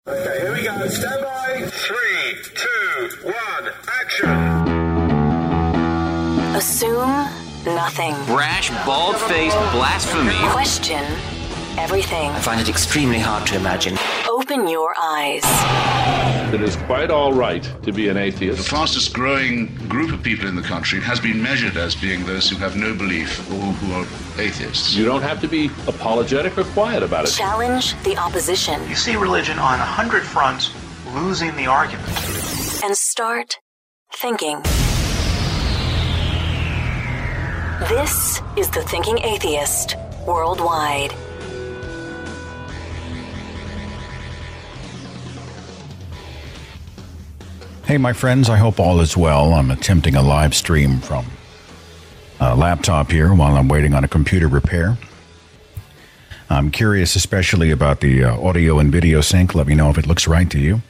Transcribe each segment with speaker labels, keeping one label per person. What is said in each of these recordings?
Speaker 1: Okay, here we go. Stand by. 3, 2, 1, action.
Speaker 2: Assume nothing.
Speaker 3: Rash, bald-faced blasphemy.
Speaker 2: Question everything.
Speaker 3: I find it extremely hard to imagine.
Speaker 2: Open your eyes.
Speaker 4: It is quite all right to be an atheist.
Speaker 5: The fastest growing group of people in the country has been measured as being those who have no belief or who are atheists.
Speaker 4: You don't have to be apologetic or quiet about it.
Speaker 2: Challenge the opposition.
Speaker 6: You see religion on 100 fronts losing the argument.
Speaker 2: And start thinking. This is The Thinking Atheist Worldwide.
Speaker 7: Hey, my friends, I hope all is well. I'm attempting a live stream from a laptop here while I'm waiting on a computer repair. I'm curious especially about the audio and video sync. Let me know if it looks right to you.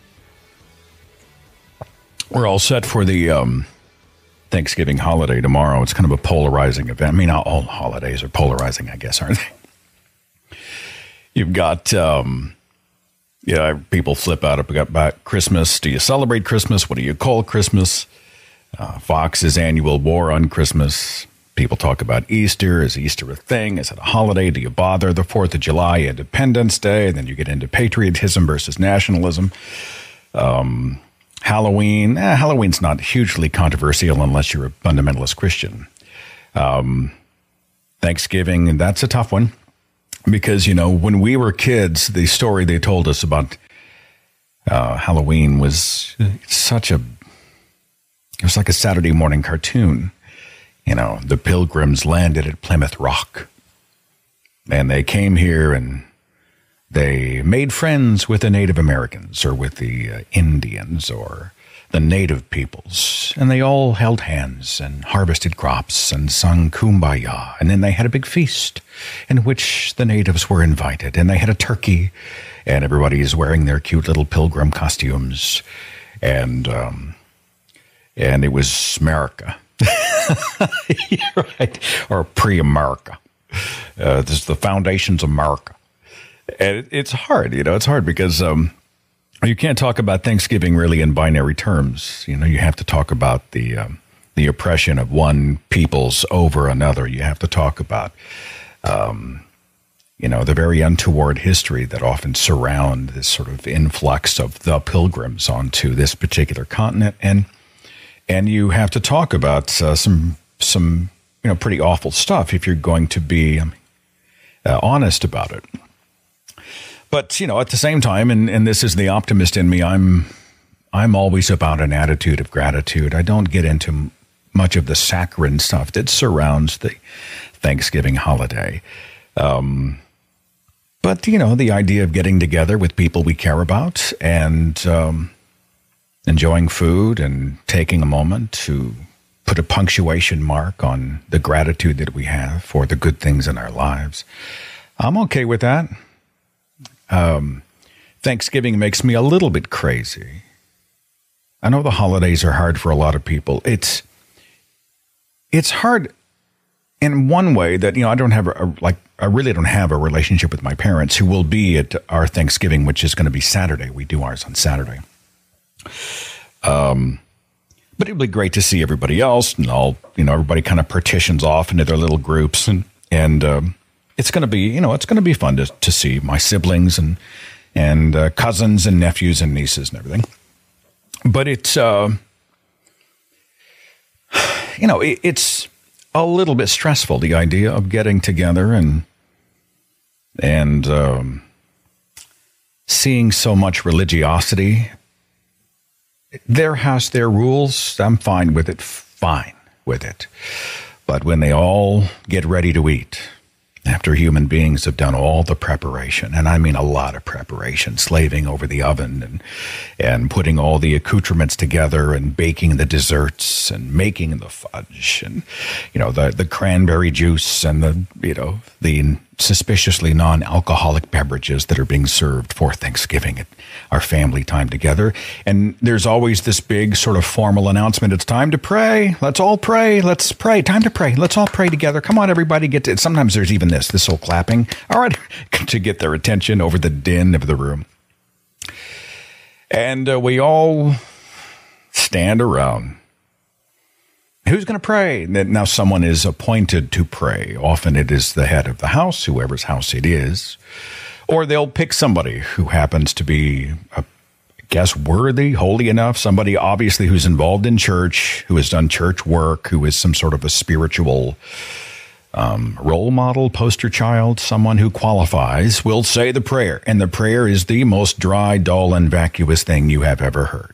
Speaker 7: We're all set for the Thanksgiving holiday tomorrow. It's kind of a polarizing event. I mean, not all holidays are polarizing, I guess, aren't they? You've got... people flip out about Christmas. Do you celebrate Christmas? What do you call Christmas? Fox's annual war on Christmas. People talk about Easter. Is Easter a thing? Is it a holiday? Do you bother? The 4th of July, Independence Day. And then you get into patriotism versus nationalism. Halloween. Halloween's not hugely controversial unless you're a fundamentalist Christian. Thanksgiving, and that's a tough one. Because, when we were kids, the story they told us about Halloween was it was like a Saturday morning cartoon. The Pilgrims landed at Plymouth Rock. And they came here and they made friends with the Native Americans or with the Indians or the native peoples. And they all held hands and harvested crops and sung Kumbaya. And then they had a big feast in which the natives were invited. And they had a turkey. And everybody is wearing their cute little pilgrim costumes. And it was America. Right. Or pre-America. This is the foundations of America. And it's hard, it's hard because... you can't talk about Thanksgiving really in binary terms. You have to talk about the oppression of one people's over another. You have to talk about, the very untoward history that often surround this sort of influx of the pilgrims onto this particular continent. And you have to talk about some pretty awful stuff if you're going to be honest about it. But, at the same time, and this is the optimist in me, I'm always about an attitude of gratitude. I don't get into much of the saccharine stuff that surrounds the Thanksgiving holiday. But, the idea of getting together with people we care about and enjoying food and taking a moment to put a punctuation mark on the gratitude that we have for the good things in our lives. I'm okay with that. Thanksgiving makes me a little bit crazy. I know the holidays are hard for a lot of people. It's hard in one way that, I don't have I really don't have a relationship with my parents who will be at our Thanksgiving, which is going to be Saturday. We do ours on Saturday. But it'd be great to see everybody else and everybody kind of partitions off into their little groups and it's going to be, it's going to be fun to see my siblings and cousins and nephews and nieces and everything. But it's, it's a little bit stressful, the idea of getting together and seeing so much religiosity. Their house, their rules, I'm fine with it. But when they all get ready to eat, after human beings have done all the preparation, and I mean a lot of preparation, slaving over the oven and putting all the accoutrements together and baking the desserts and making the fudge and, the cranberry juice and the suspiciously non-alcoholic beverages that are being served for Thanksgiving at our family time together. And there's always this big sort of formal announcement. It's time to pray. Let's all pray. Let's pray. Time to pray. Let's all pray together. Come on, everybody, get to it. Sometimes there's even this whole clapping. All right, to get their attention over the din of the room. And we all stand around. Who's going to pray? Now someone is appointed to pray. Often it is the head of the house, whoever's house it is. Or they'll pick somebody who happens to be, worthy, holy enough, somebody obviously who's involved in church, who has done church work, who is some sort of a spiritual role model, poster child, someone who qualifies, will say the prayer. And the prayer is the most dry, dull, and vacuous thing you have ever heard.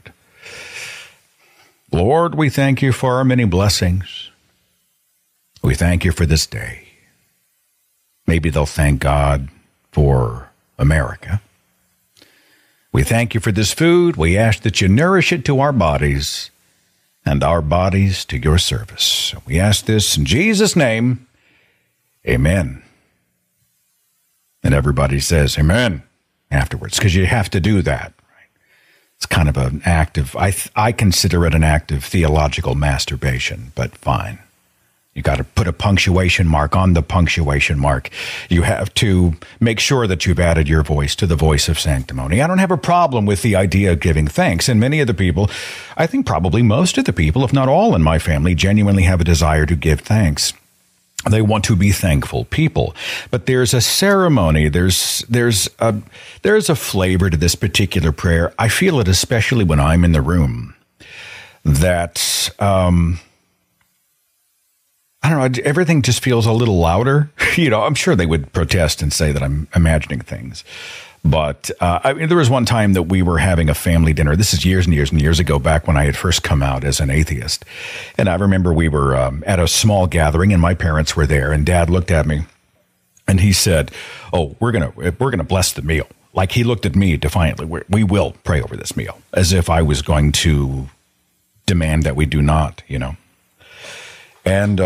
Speaker 7: Lord, we thank you for our many blessings. We thank you for this day. Maybe they'll thank God for America. We thank you for this food. We ask that you nourish it to our bodies and our bodies to your service. We ask this in Jesus' name. Amen. And everybody says amen afterwards, because you have to do that. It's kind of an act of, I consider it an act of theological masturbation, but fine. You got to put a punctuation mark on the punctuation mark. You have to make sure that you've added your voice to the voice of sanctimony. I don't have a problem with the idea of giving thanks. And many of the people, I think probably most of the people, if not all in my family, genuinely have a desire to give thanks. They want to be thankful people, but there's a ceremony. There's a flavor to this particular prayer. I feel it especially when I'm in the room. That I don't know. Everything just feels a little louder. I'm sure they would protest and say that I'm imagining things. But there was one time that we were having a family dinner. This is years and years and years ago, back when I had first come out as an atheist. And I remember we were at a small gathering, and my parents were there. And Dad looked at me, and he said, "Oh, we're gonna bless the meal." Like, he looked at me defiantly. We will pray over this meal, as if I was going to demand that we do not. And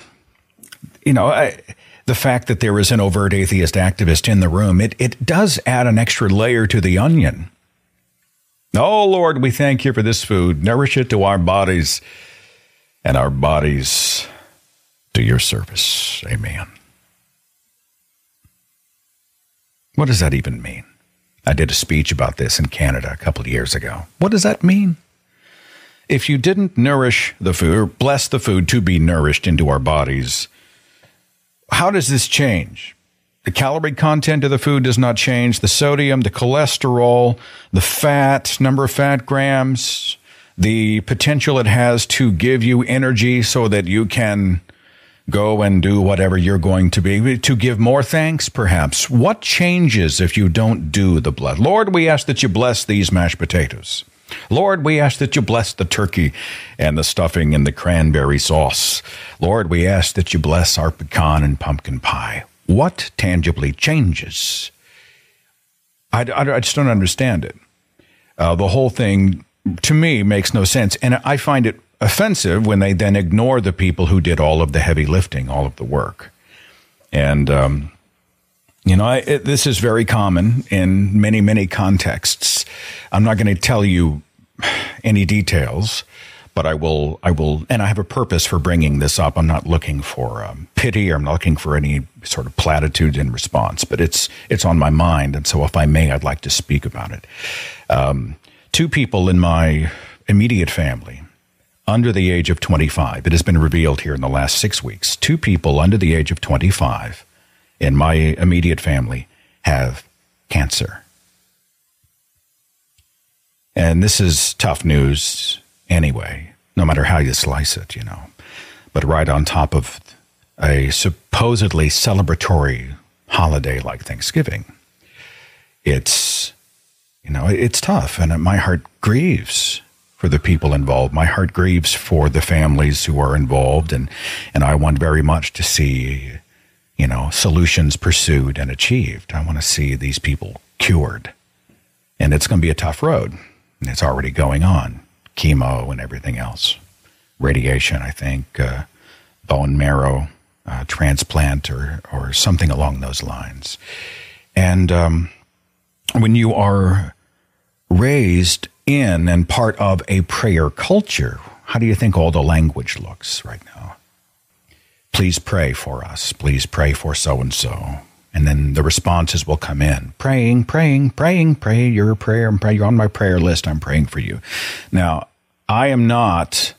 Speaker 7: the fact that there is an overt atheist activist in the room, it does add an extra layer to the onion. Oh, Lord, we thank you for this food. Nourish it to our bodies and our bodies to your service. Amen. What does that even mean? I did a speech about this in Canada a couple of years ago. What does that mean? If you didn't nourish the food, or bless the food to be nourished into our bodies, how does this change? The calorie content of the food does not change. The sodium, the cholesterol, the fat, number of fat grams, the potential it has to give you energy so that you can go and do whatever you're going to be, to give more thanks, perhaps. What changes if you don't do the blood? Lord, we ask that you bless these mashed potatoes. Lord, we ask that you bless the turkey and the stuffing and the cranberry sauce. Lord, we ask that you bless our pecan and pumpkin pie. What tangibly changes? I just don't understand it. The whole thing, to me, makes no sense. And I find it offensive when they then ignore the people who did all of the heavy lifting, all of the work. And, this is very common in many, many contexts. I'm not going to tell you any details, but I will, and I have a purpose for bringing this up. I'm not looking for pity, or I'm not looking for any sort of platitude in response, but it's on my mind, and so if I may, I'd like to speak about it. Two people in my immediate family, under the age of 25, it has been revealed here in the last 6 weeks, 2 people under the age of 25 in my immediate family have cancer. And this is tough news anyway, no matter how you slice it, But right on top of a supposedly celebratory holiday like Thanksgiving, it's tough. And my heart grieves for the people involved. My heart grieves for the families who are involved. And I want very much to see, solutions pursued and achieved. I want to see these people cured. And it's going to be a tough road. And it's already going on. Chemo and everything else. Radiation, I think, bone marrow transplant or something along those lines. And when you are raised in and part of a prayer culture, how do you think all the language looks right now? Please pray for us. Please pray for so-and-so. And then the responses will come in. Praying, pray your prayer. You're on my prayer list. I'm praying for you. Now, I am not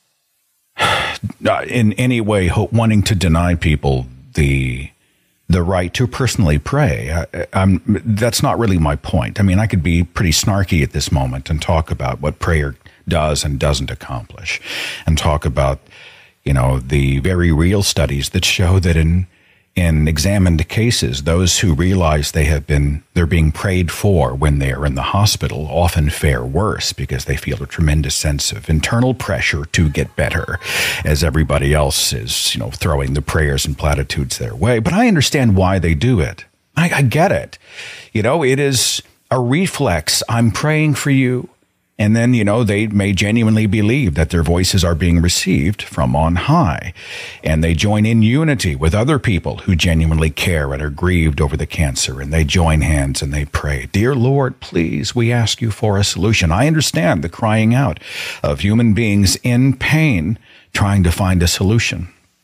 Speaker 7: in any way wanting to deny people the right to personally pray. That's not really my point. I mean, I could be pretty snarky at this moment and talk about what prayer does and doesn't accomplish, and talk about, the very real studies that show that in examined cases, those who realize they're being prayed for when they are in the hospital often fare worse because they feel a tremendous sense of internal pressure to get better, as everybody else is, throwing the prayers and platitudes their way. But I understand why they do it. I get it. It is a reflex. I'm praying for you. And then, they may genuinely believe that their voices are being received from on high. And they join in unity with other people who genuinely care and are grieved over the cancer. And they join hands and they pray, "Dear Lord, please, we ask you for a solution." I understand the crying out of human beings in pain trying to find a solution.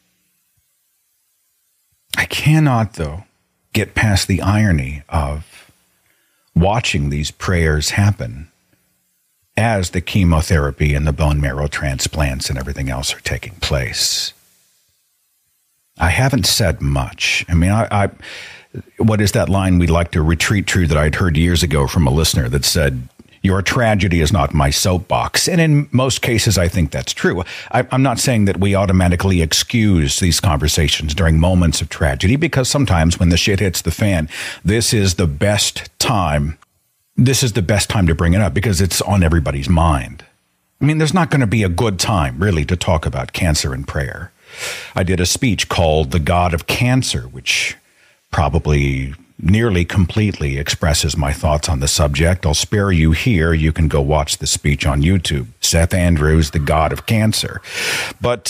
Speaker 7: I cannot, though, get past the irony of watching these prayers happen as the chemotherapy and the bone marrow transplants and everything else are taking place. I haven't said much. I mean, I what is that line we'd like to retreat to that I'd heard years ago from a listener that said, "Your tragedy is not my soapbox." And in most cases, I think that's true. I'm not saying that we automatically excuse these conversations during moments of tragedy, because sometimes when the shit hits the fan, this is the best time to bring it up because it's on everybody's mind. I mean, there's not going to be a good time, really, to talk about cancer and prayer. I did a speech called "The God of Cancer," which probably nearly completely expresses my thoughts on the subject. I'll spare you here. You can go watch the speech on YouTube. Seth Andrews, "The God of Cancer." But,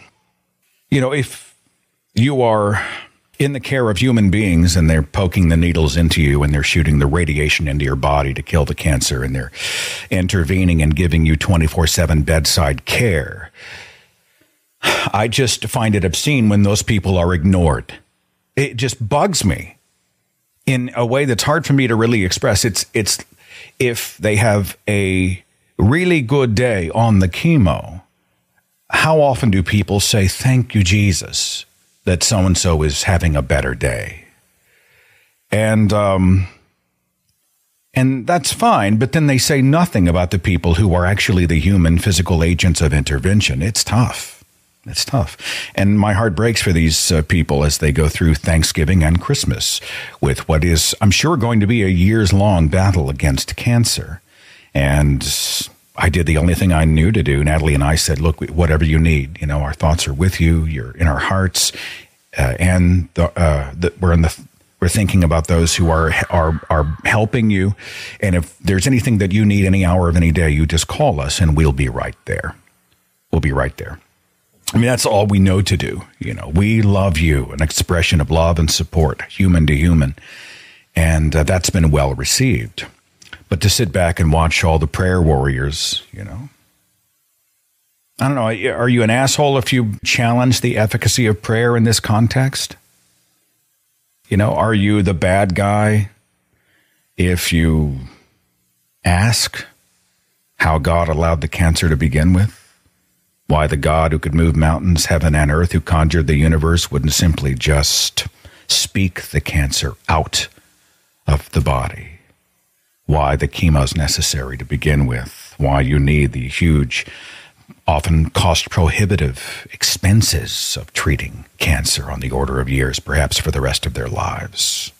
Speaker 7: if you are in the care of human beings and they're poking the needles into you and they're shooting the radiation into your body to kill the cancer and they're intervening and giving you 24/7 bedside care, I just find it obscene when those people are ignored. It just bugs me in a way that's hard for me to really express. It's if they have a really good day on the chemo, how often do people say, "Thank you, Jesus, that so-and-so is having a better day"? And that's fine, but then they say nothing about the people who are actually the human physical agents of intervention. It's tough. It's tough. And my heart breaks for these people as they go through Thanksgiving and Christmas with what is, I'm sure, going to be a years-long battle against cancer. And I did the only thing I knew to do. Natalie and I said, "Look, whatever you need, our thoughts are with you. You're in our hearts, and we're thinking about those who are helping you. And if there's anything that you need any hour of any day, you just call us, and we'll be right there. We'll be right there." I mean, that's all we know to do. We love you, an expression of love and support, human to human, and that's been well received. But to sit back and watch all the prayer warriors, I don't know. Are you an asshole if you challenge the efficacy of prayer in this context? Are you the bad guy if you ask how God allowed the cancer to begin with? Why the God who could move mountains, heaven and earth, who conjured the universe, wouldn't simply just speak the cancer out of the body? Why the chemo is necessary to begin with? Why you need the huge, often cost-prohibitive expenses of treating cancer on the order of years, perhaps for the rest of their lives?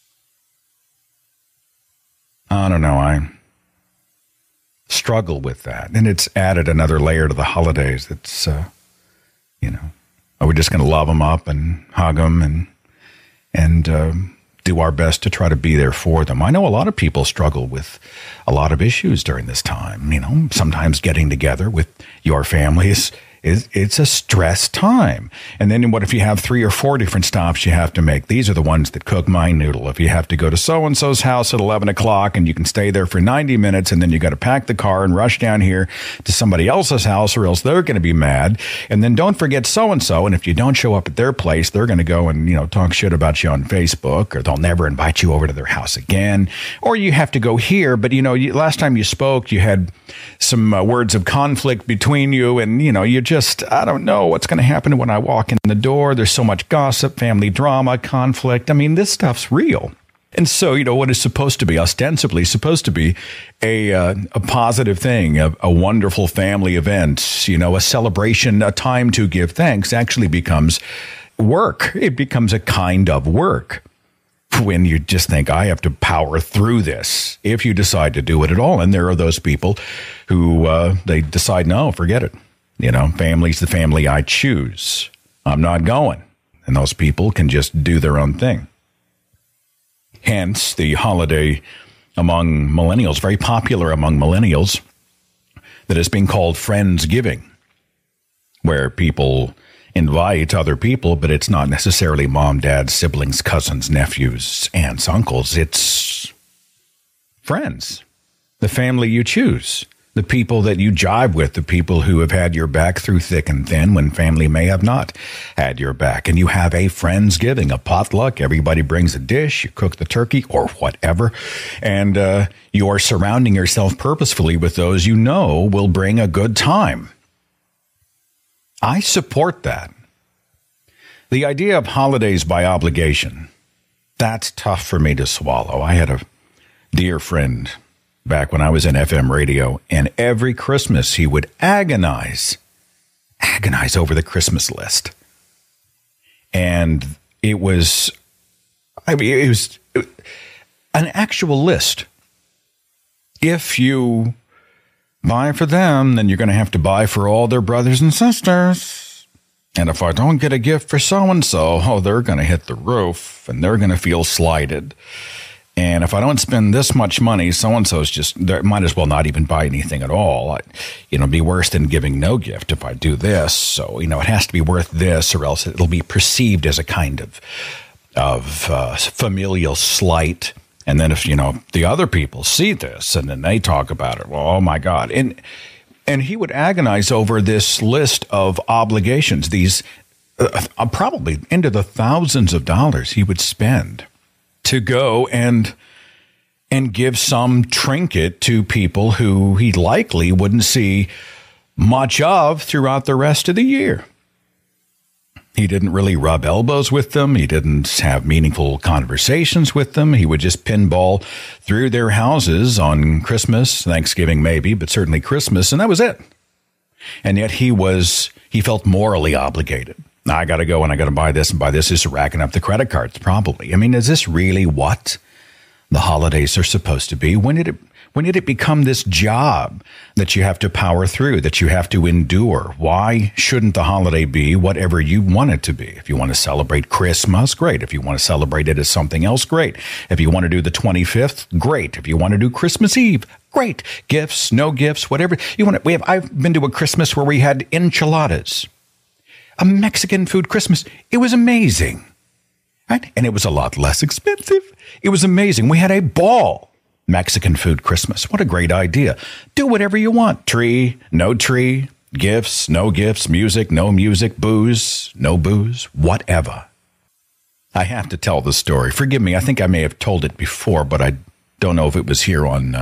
Speaker 7: I don't know. I struggle with that. And it's added another layer to the holidays. That's, are we just going to love them up and hug them and do our best to try to be there for them? I know a lot of people struggle with a lot of issues during this time. Sometimes getting together with your families It's a stress time. And then what if you have 3 or 4 different stops you have to make? These are the ones that cook my noodle. If you have to go to so-and-so's house at 11 o'clock and you can stay there for 90 minutes and then you got to pack the car and rush down here to somebody else's house or else they're going to be mad. And then don't forget so-and-so. And if you don't show up at their place, they're going to go and, talk shit about you on Facebook, or they'll never invite you over to their house again. Or you have to go here. But, last time you spoke, you had some words of conflict between you and, you just, I don't know what's going to happen when I walk in the door. There's so much gossip, family drama, conflict. I mean, this stuff's real. And so, what is supposed to be, ostensibly supposed to be a positive thing, a wonderful family event, a celebration, a time to give thanks, actually becomes work. It becomes a kind of work when you just think, I have to power through this, if you decide to do it at all. And there are those people who they decide, no, forget it. Family's the family I choose. I'm not going. And those people can just do their own thing. Hence, the holiday among millennials, very popular among millennials, that is being called Friendsgiving, where people invite other people, but it's not necessarily mom, dad, siblings, cousins, nephews, aunts, uncles. It's friends, the family you choose. The people that you jive with, the people who have had your back through thick and thin when family may have not had your back. And you have a Friendsgiving, a potluck. Everybody brings a dish. You cook the turkey or whatever. And you are surrounding yourself purposefully with those you know will bring a good time. I support that. The idea of holidays by obligation, that's tough for me to swallow. I had a dear friend back when I was in FM radio, and every Christmas he would agonize over the Christmas list. And it was an actual list. If you buy for them, then you're going to have to buy for all their brothers and sisters. And if I don't get a gift for so-and-so, they're going to hit the roof and they're going to feel slighted. And if I don't spend this much money, so-and-so's just, they might as well not even buy anything at all. It'd be worse than giving no gift if I do this. So, it has to be worth this or else it'll be perceived as a kind of familial slight. And then if, the other people see this and then they talk about it, well, oh my God. And he would agonize over this list of obligations, these probably into the thousands of dollars he would spend to go and give some trinket to people who he likely wouldn't see much of throughout the rest of the year. He didn't really rub elbows with them. He didn't have meaningful conversations with them. He would just pinball through their houses on Christmas, Thanksgiving maybe, but certainly Christmas, and that was it. And yet he felt morally obligated. I got to go and I got to buy this and buy this. Just racking up the credit cards, probably. I mean, is this really what the holidays are supposed to be? When did it become this job that you have to power through, that you have to endure? Why shouldn't the holiday be whatever you want it to be? If you want to celebrate Christmas, great. If you want to celebrate it as something else, great. If you want to do the 25th, great. If you want to do Christmas Eve, great. Gifts, no gifts, whatever you want. I've been to a Christmas where we had enchiladas. A Mexican food Christmas. It was amazing, right? And it was a lot less expensive. It was amazing. We had a ball. Mexican food Christmas. What a great idea. Do whatever you want. Tree, no tree, gifts, no gifts, music, no music, booze, no booze, whatever. I have to tell the story. Forgive me. I think I may have told it before, but I don't know if it was here on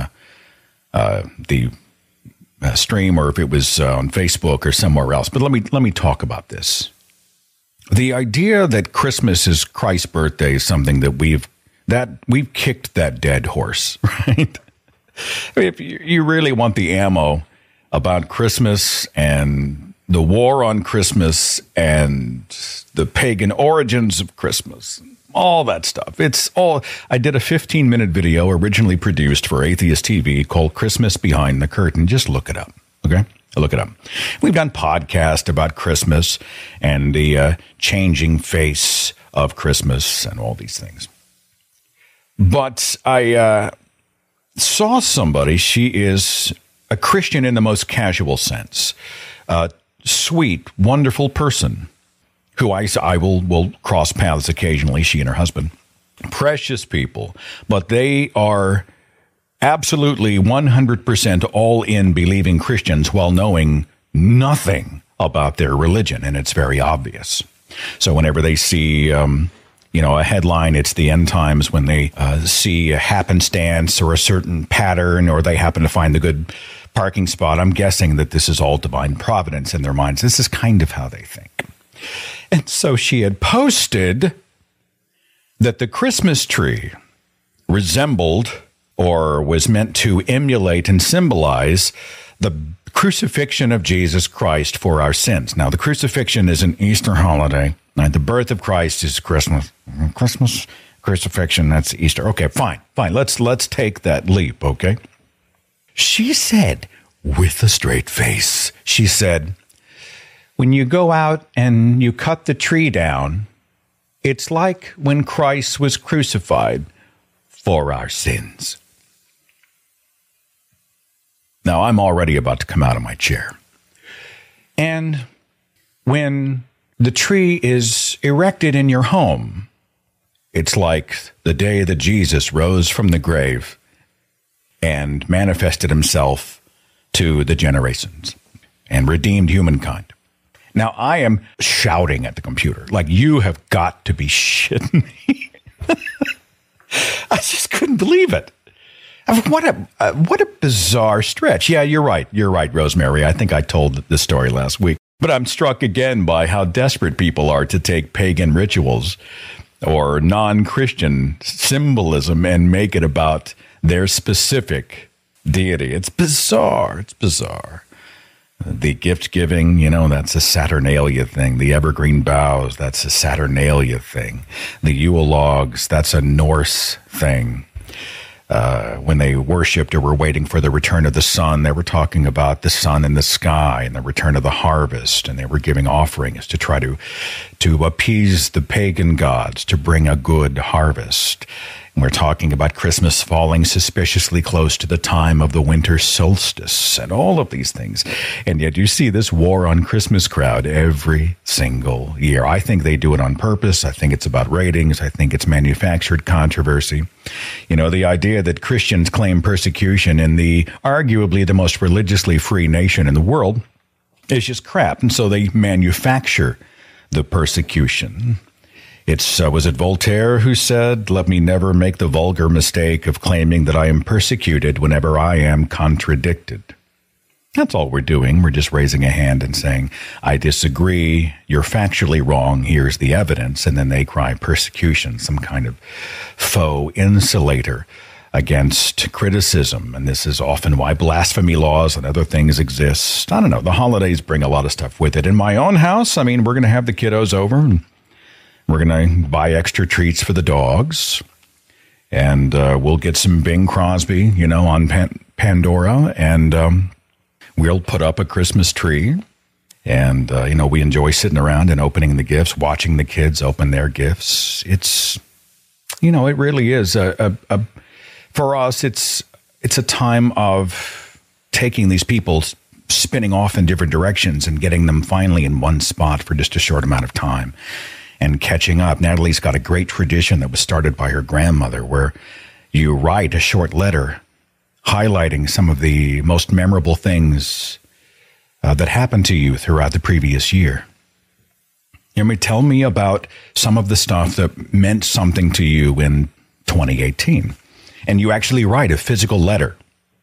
Speaker 7: the stream or if it was on Facebook or somewhere else. But let me talk about this. The idea that Christmas is Christ's birthday is something that we've kicked that dead horse, right? I mean, if you really want the ammo about Christmas and the war on Christmas and the pagan origins of Christmas, all that stuff. I did a 15-minute video originally produced for Atheist TV called Christmas Behind the Curtain. Just look it up, okay? Look it up. We've done podcasts about Christmas and the changing face of Christmas and all these things. But I saw somebody, she is a Christian in the most casual sense, sweet, wonderful person who I will cross paths occasionally, she and her husband. Precious people, but they are absolutely 100% all in believing Christians while knowing nothing about their religion, and it's very obvious. So whenever they see, a headline, it's the end times, when they see a happenstance or a certain pattern, or they happen to find the good parking spot, I'm guessing that this is all divine providence in their minds. This is kind of how they think. And so she had posted that the Christmas tree resembled or was meant to emulate and symbolize the crucifixion of Jesus Christ for our sins. Now, the crucifixion is an Easter holiday. Right? The birth of Christ is Christmas. Crucifixion, that's Easter. Okay, fine. Let's take that leap, okay? She said, with a straight face, she said, when you go out and you cut the tree down, it's like when Christ was crucified for our sins. Now, I'm already about to come out of my chair. And when the tree is erected in your home, it's like the day that Jesus rose from the grave and manifested himself to the generations and redeemed humankind. Now, I am shouting at the computer, like, you have got to be shitting me. I just couldn't believe it. What a bizarre stretch. Yeah, you're right. You're right, Rosemary. I think I told this story last week. But I'm struck again by how desperate people are to take pagan rituals or non-Christian symbolism and make it about their specific deity. It's bizarre. It's bizarre. The gift giving, that's a Saturnalia thing. The evergreen boughs, that's a Saturnalia thing. The Yule logs, that's a Norse thing. When they worshipped or were waiting for the return of the sun, they were talking about the sun in the sky and the return of the harvest, and they were giving offerings to try to appease the pagan gods, to bring a good harvest. And we're talking about Christmas falling suspiciously close to the time of the winter solstice and all of these things. And yet you see this war on Christmas crowd every single year. I think they do it on purpose. I think it's about ratings. I think it's manufactured controversy. The idea that Christians claim persecution in arguably the most religiously free nation in the world is just crap. And so they manufacture the persecution. Was it Voltaire who said, "Let me never make the vulgar mistake of claiming that I am persecuted whenever I am contradicted." That's all we're doing. We're just raising a hand and saying, I disagree. You're factually wrong. Here's the evidence. And then they cry persecution, some kind of faux insulator against criticism. And this is often why blasphemy laws and other things exist. I don't know. The holidays bring a lot of stuff with it. In my own house, we're going to have the kiddos over and we're going to buy extra treats for the dogs. And we'll get some Bing Crosby, on Pandora. And we'll put up a Christmas tree. And, we enjoy sitting around and opening the gifts, watching the kids open their gifts. It's, it really is for us, it's a time of taking these people, spinning off in different directions and getting them finally in one spot for just a short amount of time and catching up. Natalie's got a great tradition that was started by her grandmother where you write a short letter highlighting some of the most memorable things that happened to you throughout the previous year. Tell me about some of the stuff that meant something to you in 2018. And you actually write a physical letter.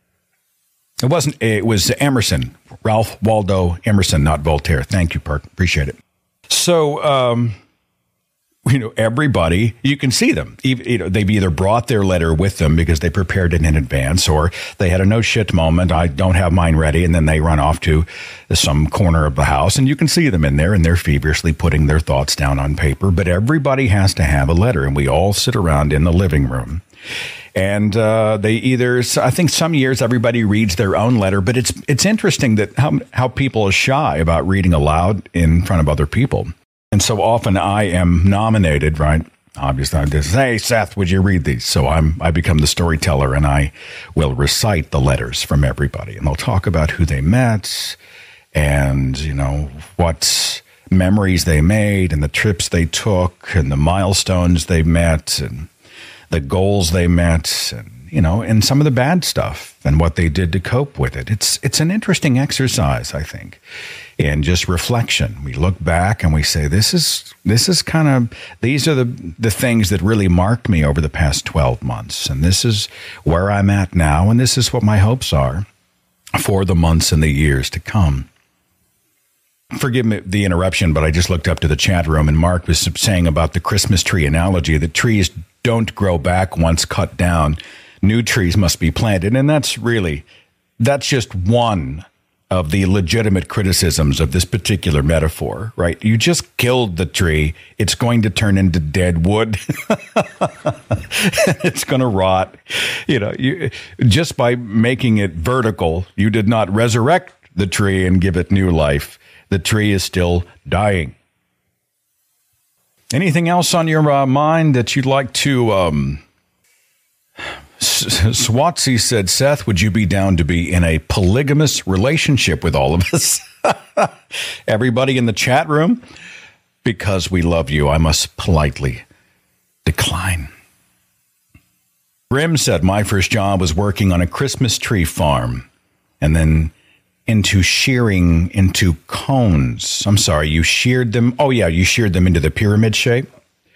Speaker 7: It was Emerson, Ralph Waldo Emerson, not Voltaire. Thank you, Perk. Appreciate it. So, everybody, you can see them. They've either brought their letter with them because they prepared it in advance, or they had a no shit moment. I don't have mine ready. And then they run off to some corner of the house and you can see them in there and they're feverishly putting their thoughts down on paper. But everybody has to have a letter and we all sit around in the living room. And I think some years everybody reads their own letter, but it's interesting that how people are shy about reading aloud in front of other people. And so often I am nominated, right? Obviously, I just say, "Hey, Seth, would you read these?" So I become the storyteller and I will recite the letters from everybody and they'll talk about who they met and, you know, what memories they made and the trips they took and the milestones they met and the goals they met and, you know, and some of the bad stuff and what they did to cope with it. It's an interesting exercise, I think, and just reflection. We look back and we say, this is kind of, these are the things that really marked me over the past 12 months. And this is where I'm at now. And this is what my hopes are for the months and the years to come. Forgive me the interruption, but I just looked up to the chat room and Mark was saying about the Christmas tree analogy that trees don't grow back once cut down. New trees must be planted. And that's just one of the legitimate criticisms of this particular metaphor, right? You just killed the tree. It's going to turn into dead wood. It's going to rot. You know, just by making it vertical, you did not resurrect the tree and give it new life. The tree is still dying. Anything else on your mind that you'd like to... Swatsy said, Seth, would you be down to be in a polygamous relationship with all of us? Everybody in the chat room? Because we love you, I must politely decline. Grim said, my first job was working on a Christmas tree farm and then into shearing into cones. I'm sorry, you sheared them. Oh, yeah, you sheared them into the pyramid shape.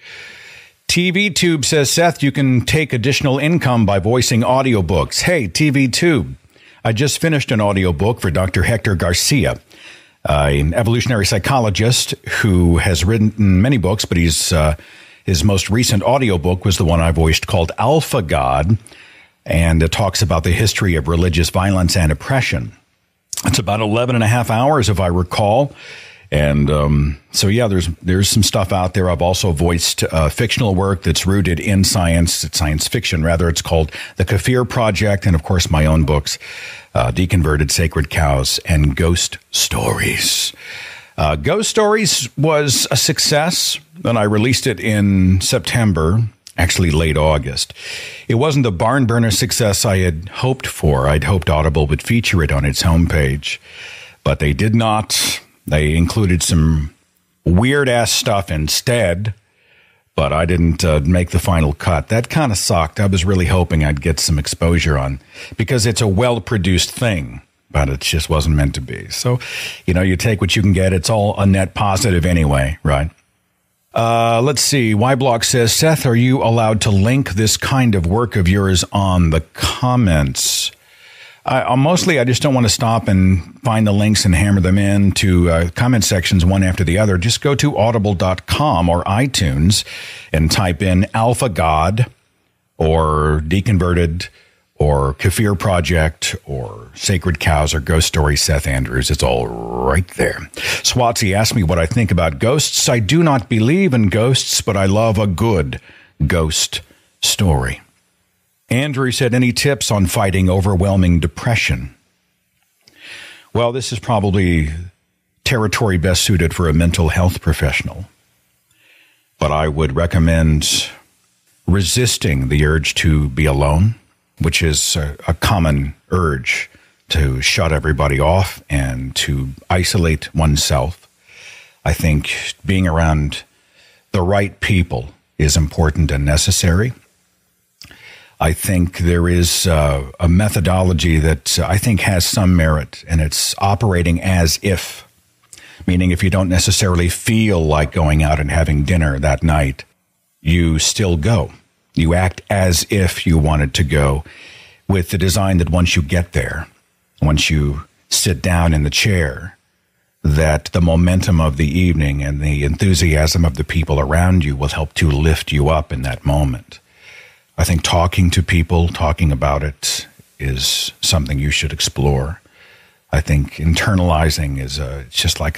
Speaker 7: TV Tube says, Seth, you can take additional income by voicing audiobooks. Hey, TV Tube, I just finished an audiobook for Dr. Hector Garcia, an evolutionary psychologist who has written many books, but his most recent audiobook was the one I voiced called Alpha God, and it talks about the history of religious violence and oppression. It's about 11 and a half hours, if I recall. And so, yeah, there's some stuff out there. I've also voiced fictional work that's rooted in science. It's science fiction, rather. It's called The Kafir Project. And, of course, my own books, Deconverted, Sacred Cows, and Ghost Stories. Ghost Stories was a success, and I released it in September, actually late August. It wasn't the barn burner success I had hoped for. I'd hoped Audible would feature it on its homepage, but they did not. They included some weird-ass stuff instead, but I didn't make the final cut. That kind of sucked. I was really hoping I'd get some exposure on, because it's a well-produced thing, but it just wasn't meant to be. So, you know, you take what you can get. It's all a net positive anyway, right? Let's see. Yblock says, Seth, are you allowed to link this kind of work of yours on the comments? Mostly, I just don't want to stop and find the links and hammer them into comment sections one after the other. Just go to audible.com or iTunes and type in Alpha God or Deconverted or Kafir Project or Sacred Cows or Ghost Story Seth Andrews. It's all right there. Swatsy asked me what I think about ghosts. I do not believe in ghosts, but I love a good ghost story. Andrew said, any tips on fighting overwhelming depression? Well, this is probably territory best suited for a mental health professional. But I would recommend resisting the urge to be alone, which is a common urge to shut everybody off and to isolate oneself. I think being around the right people is important and necessary. I think there is a methodology that I think has some merit, and it's operating as if, meaning if you don't necessarily feel like going out and having dinner that night, you still go. You act as if you wanted to go, with the design that once you get there, once you sit down in the chair, that the momentum of the evening and the enthusiasm of the people around you will help to lift you up in that moment. I think talking to people, talking about it, is something you should explore. I think internalizing is it's just like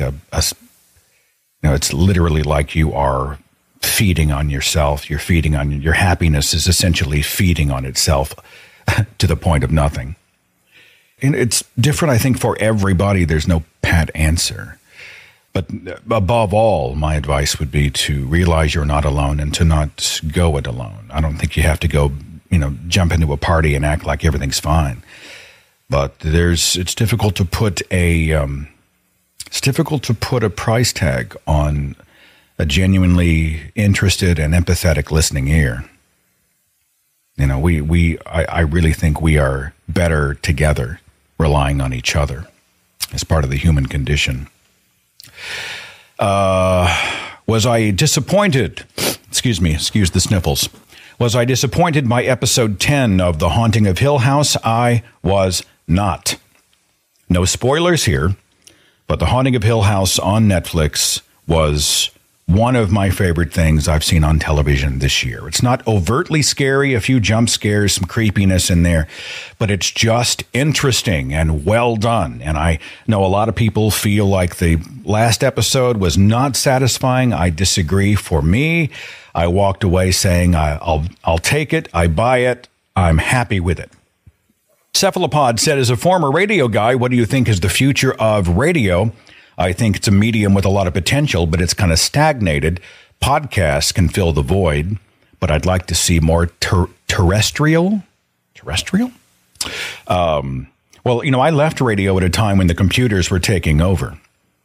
Speaker 7: it's literally like you are feeding on yourself. You're feeding on your happiness is essentially feeding on itself to the point of nothing. And it's different, I think, for everybody. There's no pat answer. But above all, my advice would be to realize you're not alone and to not go it alone. I don't think you have to go, jump into a party and act like everything's fine. But it's difficult to put a It's difficult to put a price tag on a genuinely interested and empathetic listening ear. You know, I really think we are better together, relying on each other as part of the human condition. Was I disappointed? Excuse the sniffles. Was I disappointed by episode 10 of The Haunting of Hill House? I was not. No spoilers here, but The Haunting of Hill House on Netflix was one of my favorite things I've seen on television this year. It's not overtly scary, a few jump scares, some creepiness in there, but it's just interesting and well done. And I know a lot of people feel like the last episode was not satisfying. I disagree. For me, I walked away saying, I'll take it, I buy it, I'm happy with it. Cephalopod said, as a former radio guy, what do you think is the future of radio? I think it's a medium with a lot of potential, but it's kind of stagnated. Podcasts can fill the void, but I'd like to see more terrestrial? Well, you know, I left radio at a time when the computers were taking over.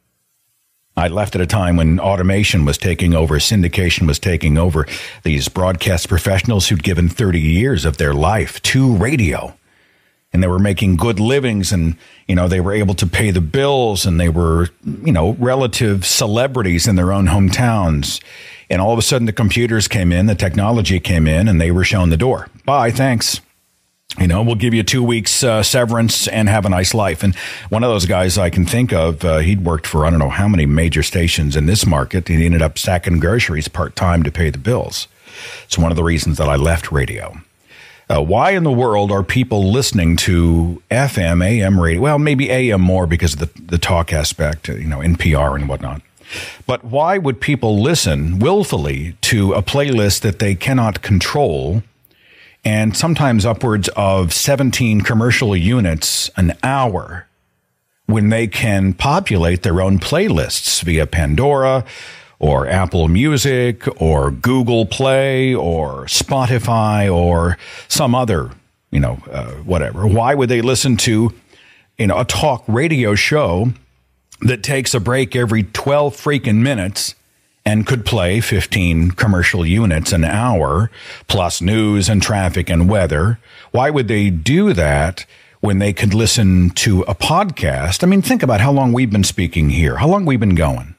Speaker 7: I left at a time when automation was taking over, syndication was taking over. These broadcast professionals who'd given 30 years of their life to radio. And they were making good livings, and, you know, they were able to pay the bills, and they were, you know, relative celebrities in their own hometowns. And all of a sudden the computers came in, the technology came in, and they were shown the door. Bye, thanks. You know, we'll give you 2 weeks severance and have a nice life. And one of those guys I can think of, he'd worked for I don't know how many major stations in this market. He ended up sacking groceries part-time to pay the bills. It's one of the reasons that I left radio. Why in the world are people listening to FM, AM radio? Well, maybe AM more because of the talk aspect, you know, NPR and whatnot. But why would people listen willfully to a playlist that they cannot control, and sometimes upwards of 17 commercial units an hour, when they can populate their own playlists via Pandora or Apple Music or Google Play or Spotify or some other, you know, whatever? Why would they listen to, you know, a talk radio show that takes a break every 12 freaking minutes and could play 15 commercial units an hour, plus news and traffic and weather? Why would they do that when they could listen to a podcast? I mean, think about how long we've been speaking here, how long we've been going.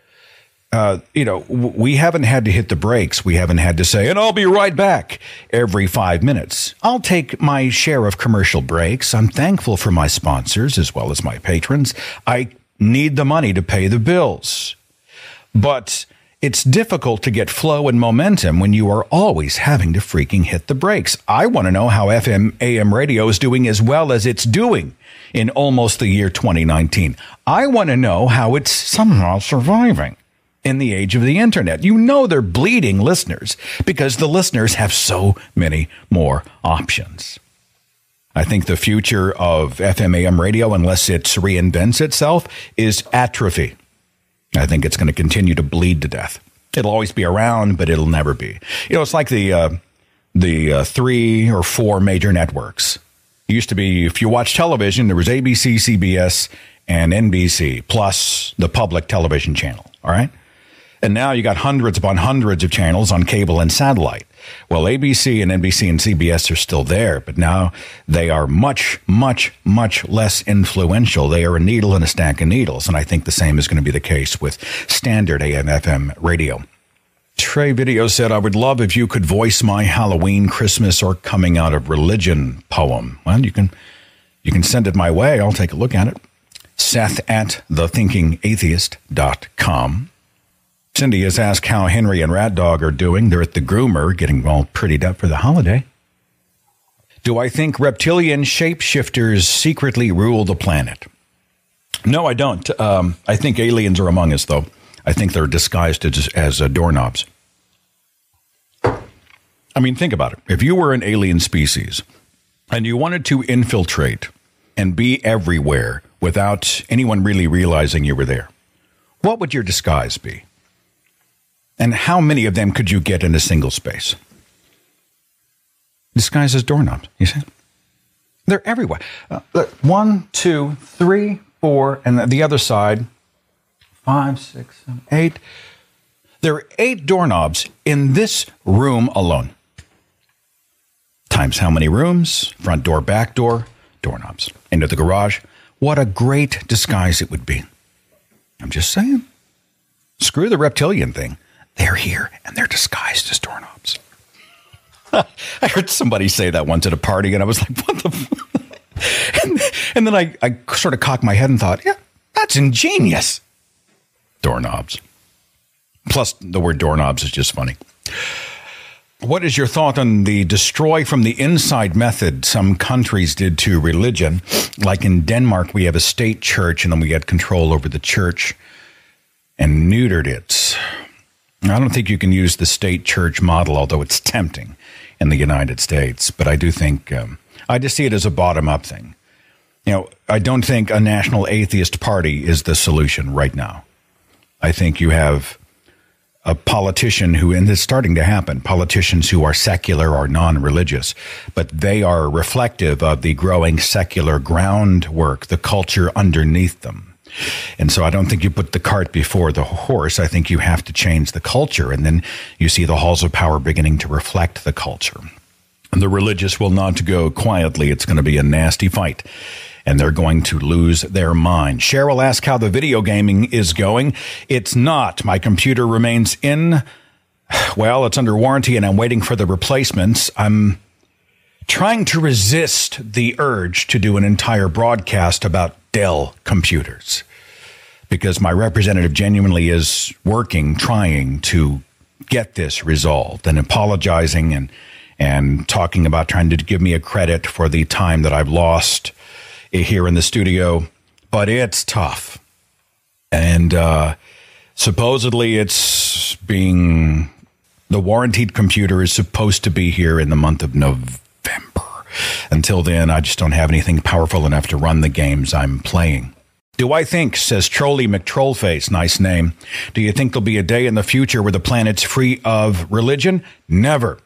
Speaker 7: You know, we haven't had to hit the brakes. We haven't had to say, and I'll be right back every 5 minutes. I'll take my share of commercial breaks. I'm thankful for my sponsors as well as my patrons. I need the money to pay the bills. But it's difficult to get flow and momentum when you are always having to freaking hit the brakes. I want to know how FM AM radio is doing as well as it's doing in almost the year 2019. I want to know how it's somehow surviving in the age of the internet. You know they're bleeding listeners because the listeners have so many more options. I think the future of FM AM radio, unless it reinvents itself, is atrophy. I think it's going to continue to bleed to death. It'll always be around, but it'll never be. You know, it's like the 3 or 4 major networks. It used to be, if you watch television, there was ABC, CBS, and NBC, plus the public television channel, all right? And now you got hundreds upon hundreds of channels on cable and satellite. Well, ABC and NBC and CBS are still there, but now they are much, much, much less influential. They are a needle in a stack of needles, and I think the same is going to be the case with standard AM/FM radio. Trey Video said, I would love if you could voice my Halloween, Christmas, or coming out of religion poem. Well, you can send it my way. I'll take a look at it. Seth at thethinkingatheist.com. Cindy has asked how Henry and Rat Dog are doing. They're at the groomer, getting all prettied up for the holiday. Do I think reptilian shapeshifters secretly rule the planet? No, I don't. I think aliens are among us, though. I think they're disguised as doorknobs. I mean, think about it. If you were an alien species and you wanted to infiltrate and be everywhere without anyone really realizing you were there, what would your disguise be? And how many of them could you get in a single space? Disguised as doorknobs, you see? They're everywhere. Look, 1, 2, 3, 4, and the other side, 5, 6, 7, 8. There are 8 doorknobs in this room alone. Times how many rooms, front door, back door, doorknobs. Into the garage. What a great disguise it would be. I'm just saying. Screw the reptilian thing. They're here, and they're disguised as doorknobs. I heard somebody say that once at a party, and I was like, what the and then I sort of cocked my head and thought, yeah, that's ingenious. Doorknobs. Plus, the word doorknobs is just funny. What is your thought on the destroy from the inside method some countries did to religion? Like in Denmark, we have a state church, and then we had control over the church and neutered it. I don't think you can use the state church model, although it's tempting in the United States. But I do think, I just see it as a bottom-up thing. You know, I don't think a national atheist party is the solution right now. I think you have a politician who, and it's starting to happen, politicians who are secular or non-religious, but they are reflective of the growing secular groundwork, the culture underneath them. And so I don't think you put the cart before the horse. I think you have to change the culture. And then you see the halls of power beginning to reflect the culture. And the religious will not go quietly. It's going to be a nasty fight. And they're going to lose their mind. Cheryl asked how the video gaming is going. It's not. My computer remains it's under warranty and I'm waiting for the replacements. I'm trying to resist the urge to do an entire broadcast about Dell computers because my representative genuinely is trying to get this resolved and apologizing and talking about trying to give me a credit for the time that I've lost here in the studio, but it's tough. And supposedly the warranted computer is supposed to be here in the month of November. Until then, I just don't have anything powerful enough to run the games I'm playing. Do I think, says Trolly McTrollface, nice name, do you think there'll be a day in the future where the planet's free of religion? Never.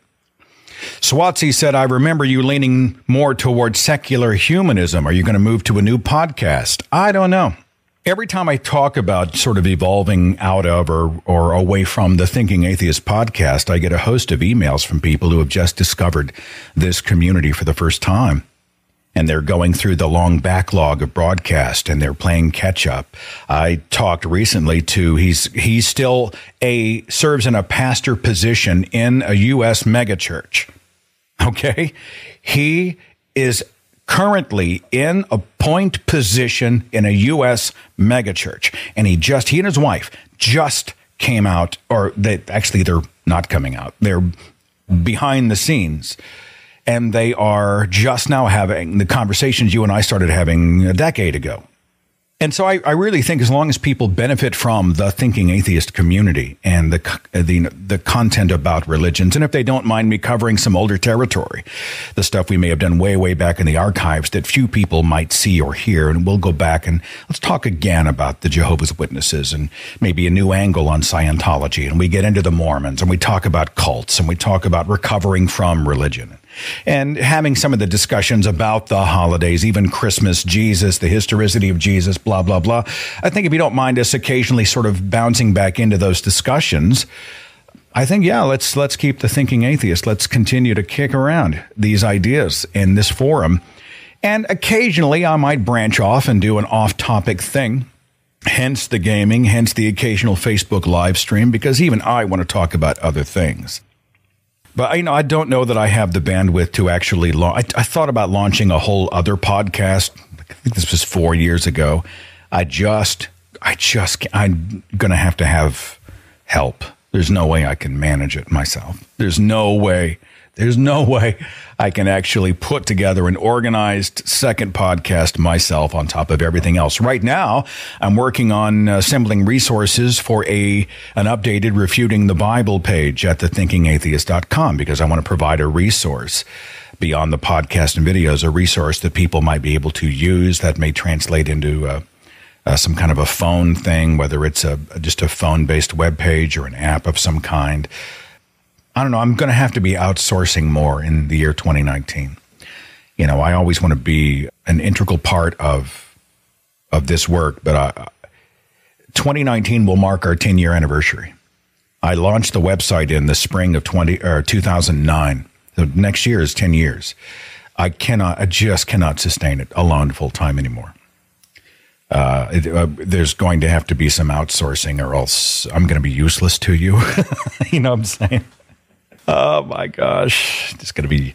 Speaker 7: Swatsy said, I remember you leaning more towards secular humanism. Are you going to move to a new podcast? I don't know. Every time I talk about sort of evolving out of or away from the Thinking Atheist podcast, I get a host of emails from people who have just discovered this community for the first time. And they're going through the long backlog of broadcast and they're playing catch up. I talked recently to, he's still serves in a pastor position in a U.S. megachurch. Okay. He is currently in a point position in a U.S. megachurch. And he and his wife just came out, or they're not coming out. They're behind the scenes. And they are just now having the conversations you and I started having a decade ago. And so I really think as long as people benefit from the Thinking Atheist community and the content about religions, and if they don't mind me covering some older territory, the stuff we may have done way, way back in the archives that few people might see or hear, and we'll go back and let's talk again about the Jehovah's Witnesses and maybe a new angle on Scientology, and we get into the Mormons, and we talk about cults, and we talk about recovering from religion. And having some of the discussions about the holidays, even Christmas, Jesus, the historicity of Jesus, blah, blah, blah. I think if you don't mind us occasionally sort of bouncing back into those discussions, I think, let's keep the Thinking Atheist. Let's continue to kick around these ideas in this forum. And occasionally I might branch off and do an off-topic thing. Hence the gaming, hence the occasional Facebook live stream, because even I want to talk about other things. But, I don't know that I have the bandwidth to actually launch. I thought about launching a whole other podcast. I think this was 4 years ago. I'm going to have help. There's no way I can manage it myself. There's no way I can actually put together an organized second podcast myself on top of everything else. Right now, I'm working on assembling resources for an updated Refuting the Bible page at thethinkingatheist.com because I want to provide a resource beyond the podcast and videos, a resource that people might be able to use that may translate into some kind of a phone thing, whether it's just a phone-based web page or an app of some kind. I don't know. I'm going to have to be outsourcing more in the year 2019. I always want to be an integral part of this work, but 2019 will mark our 10-year anniversary. I launched the website in the spring of 2009. So next year is 10 years. I just cannot sustain it alone full time anymore. There's going to have to be some outsourcing, or else I'm going to be useless to you. You know what I'm saying? Oh my gosh, it's going to be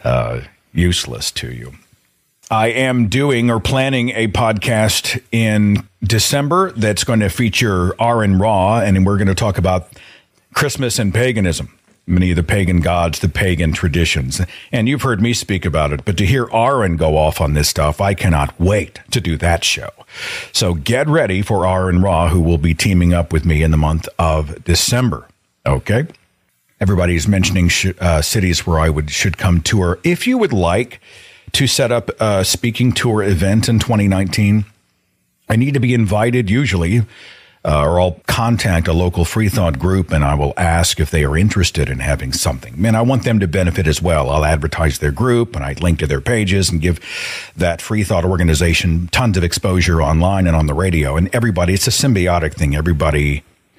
Speaker 7: useless to you. I am doing or planning a podcast in December that's going to feature Aaron Ra, and we're going to talk about Christmas and paganism. Many of the pagan gods, the pagan traditions. And you've heard me speak about it, but to hear Aaron go off on this stuff, I cannot wait to do that show. So get ready for Aaron Ra, who will be teaming up with me in the month of December. Okay? Everybody's mentioning cities where I should come tour. If you would like to set up a speaking tour event in 2019, I need to be invited usually, or I'll contact a local free thought group and I will ask if they are interested in having something. Man, I want them to benefit as well. I'll advertise their group and I link to their pages and give that free thought organization tons of exposure online and on the radio. And everybody, it's a symbiotic thing. Everybody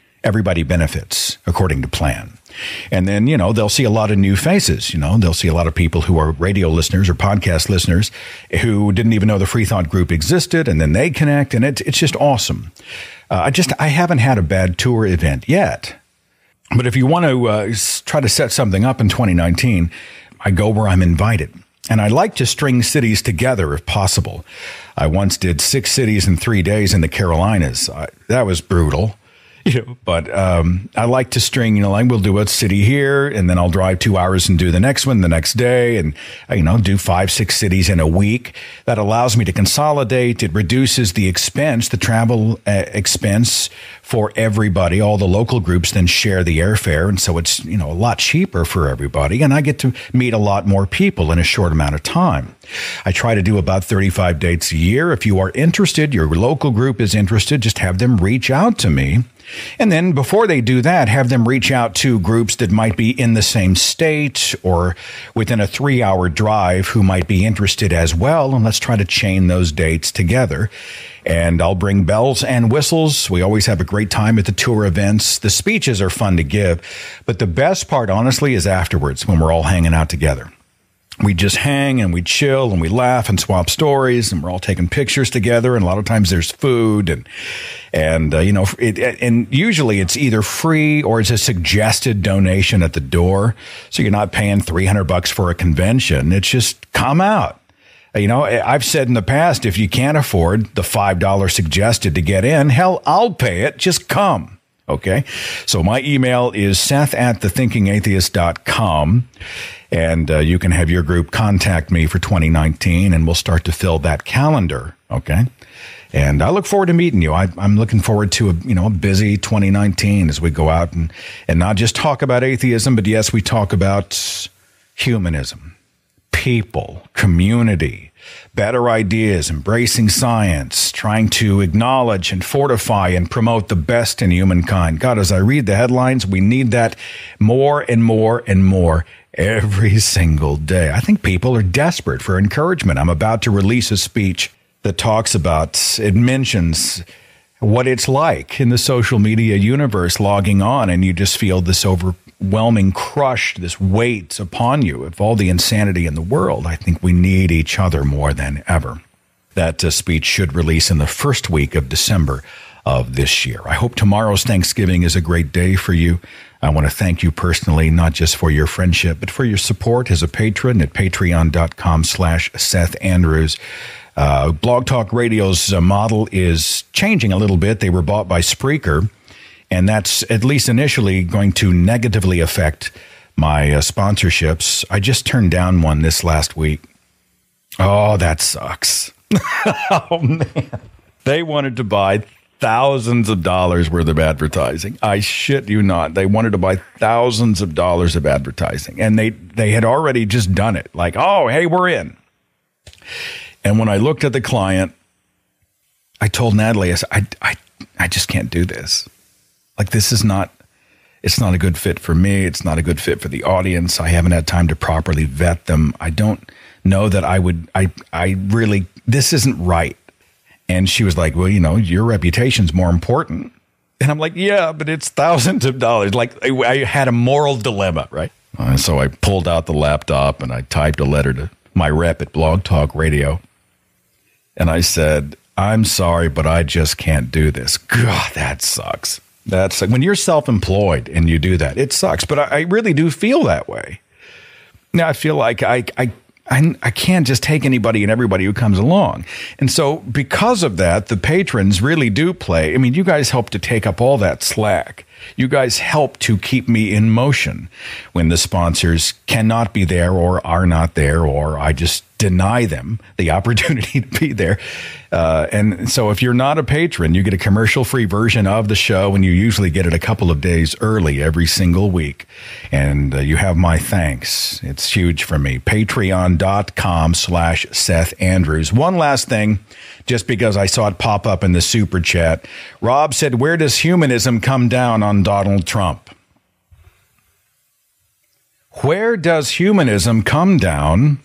Speaker 7: benefits according to plan. And then, they'll see a lot of new faces. They'll see a lot of people who are radio listeners or podcast listeners who didn't even know the Free Thought Group existed, and then they connect, and it's just awesome. I haven't had a bad tour event yet. But if you want to try to set something up in 2019, I go where I'm invited. And I like to string cities together if possible. I once did 6 cities in 3 days in the Carolinas. That was brutal. But I like to string, we'll do a city here, and then I'll drive 2 hours and do the next one the next day, and, do 5-6 cities in a week. That allows me to consolidate. It reduces the expense, the travel expense for everybody. All the local groups then share the airfare, and so it's, a lot cheaper for everybody, and I get to meet a lot more people in a short amount of time. I try to do about 35 dates a year. If you are interested, your local group is interested, just have them reach out to me. And then before they do that, have them reach out to groups that might be in the same state or within a 3-hour drive who might be interested as well. And let's try to chain those dates together. And I'll bring bells and whistles. We always have a great time at the tour events. The speeches are fun to give. But the best part, honestly, is afterwards when we're all hanging out together. We just hang and we chill and we laugh and swap stories, and we're all taking pictures together. And a lot of times there's food and usually it's either free or it's a suggested donation at the door. So you're not paying $300 for a convention. It's just come out. I've said in the past, if you can't afford the $5 suggested to get in, hell, I'll pay it. Just come. Okay. So my email is seth@thethinkingatheist.com. And you can have your group contact me for 2019, and we'll start to fill that calendar, okay? And I look forward to meeting you. I'm looking forward to a busy 2019 as we go out and not just talk about atheism, but yes, we talk about humanism, people, community, better ideas, embracing science, trying to acknowledge and fortify and promote the best in humankind. God, as I read the headlines, we need that more and more and more every single day. I think people are desperate for encouragement. I'm about to release a speech that talks about, it mentions what it's like in the social media universe, logging on, and you just feel this overwhelming crush, this weight upon you of all the insanity in the world. I think we need each other more than ever. That speech should release in the first week of December of this year. I hope tomorrow's Thanksgiving is a great day for you. I want to thank you personally, not just for your friendship, but for your support as a patron at patreon.com/Seth Andrews. Blog Talk Radio's model is changing a little bit. They were bought by Spreaker, and that's at least initially going to negatively affect my sponsorships. I just turned down one this last week. Oh, that sucks. Oh, man. They wanted to buy thousands of dollars worth of advertising. I shit you not. They wanted to buy thousands of dollars of advertising, and they had already just done it. Like, oh, hey, we're in. And when I looked at the client, I told Natalie, I said, I just can't do this. Like, this is not, it's not a good fit for me. It's not a good fit for the audience. I haven't had time to properly vet them. I don't know that I really, this isn't right. And she was like, well, your reputation's more important. And I'm like, yeah, but it's thousands of dollars. Like, I had a moral dilemma, right? So I pulled out the laptop and I typed a letter to my rep at Blog Talk Radio. And I said, I'm sorry, but I just can't do this. God, that sucks. That's when you're self-employed and you do that, it sucks. But I really do feel that way. Now I feel like I can't just take anybody and everybody who comes along. And so because of that, the patrons really do play. I mean, you guys help to take up all that slack. You guys help to keep me in motion when the sponsors cannot be there or are not there, or I just deny them the opportunity to be there. And so if you're not a patron, you get a commercial-free version of the show, and you usually get it a couple of days early every single week. And you have my thanks. It's huge for me. Patreon.com/Seth Andrews. One last thing, just because I saw it pop up in the super chat. Rob said, where does humanism come down on Donald Trump? Where does humanism come down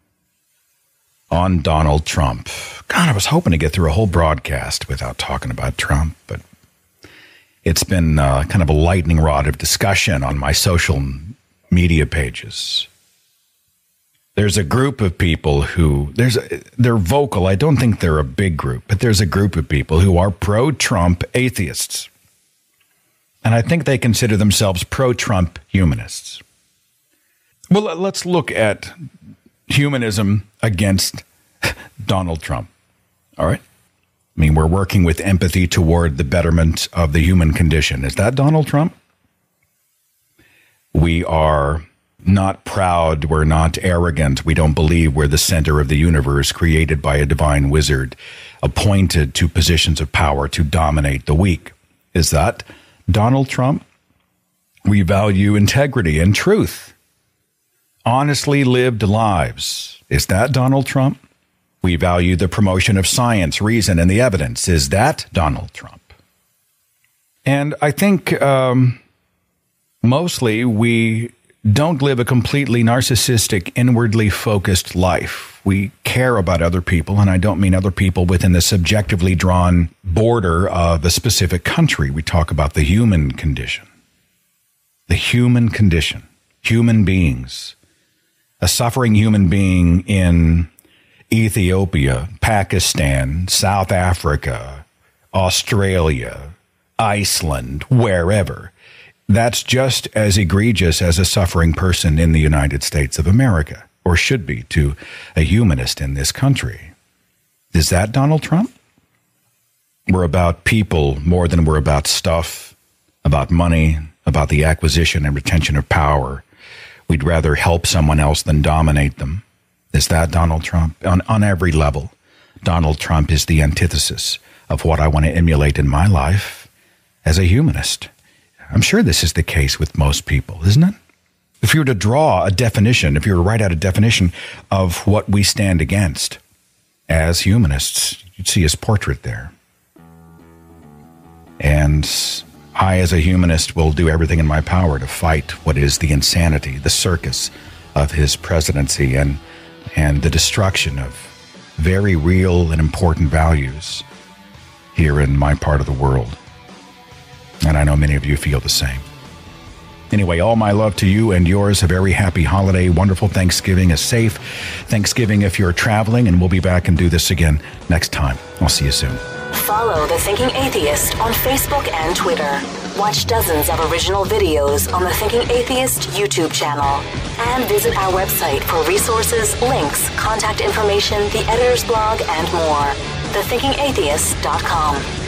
Speaker 7: on Donald Trump? God, I was hoping to get through a whole broadcast without talking about Trump, but it's been kind of a lightning rod of discussion on my social media pages. There's a group of people who, they're vocal. I don't think they're a big group, but there's a group of people who are pro-Trump atheists. And I think they consider themselves pro-Trump humanists. Well, let's look at humanism against Donald Trump. All right? I mean, we're working with empathy toward the betterment of the human condition. Is that Donald Trump? We are not proud. We're not arrogant. We don't believe we're the center of the universe, created by a divine wizard, appointed to positions of power to dominate the weak. Is that Donald Trump? We value integrity and truth. Honestly lived lives. Is that Donald Trump? We value the promotion of science, reason, and the evidence. Is that Donald Trump? And I think mostly we don't live a completely narcissistic, inwardly focused life. We care about other people, and I don't mean other people within the subjectively drawn border of a specific country. We talk about the human condition. The human condition. Human beings. A suffering human being in Ethiopia, Pakistan, South Africa, Australia, Iceland, wherever. That's just as egregious as a suffering person in the United States of America, or should be to a humanist in this country. Is that Donald Trump? We're about people more than we're about stuff, about money, about the acquisition and retention of power. We'd rather help someone else than dominate them. Is that Donald Trump? On every level, Donald Trump is the antithesis of what I want to emulate in my life as a humanist. I'm sure this is the case with most people, isn't it? If you were to draw a definition, if you were to write out a definition of what we stand against as humanists, you'd see his portrait there. And I, as a humanist, will do everything in my power to fight what is the insanity, the circus of his presidency and the destruction of very real and important values here in my part of the world. And I know many of you feel the same. Anyway, all my love to you and yours. A very happy holiday, wonderful Thanksgiving, a safe Thanksgiving if you're traveling, and we'll be back and do this again next time. I'll see you soon.
Speaker 2: Follow The Thinking Atheist on Facebook and Twitter. Watch dozens of original videos on the Thinking Atheist YouTube channel. And visit our website for resources, links, contact information, the editor's blog, and more. thethinkingatheist.com.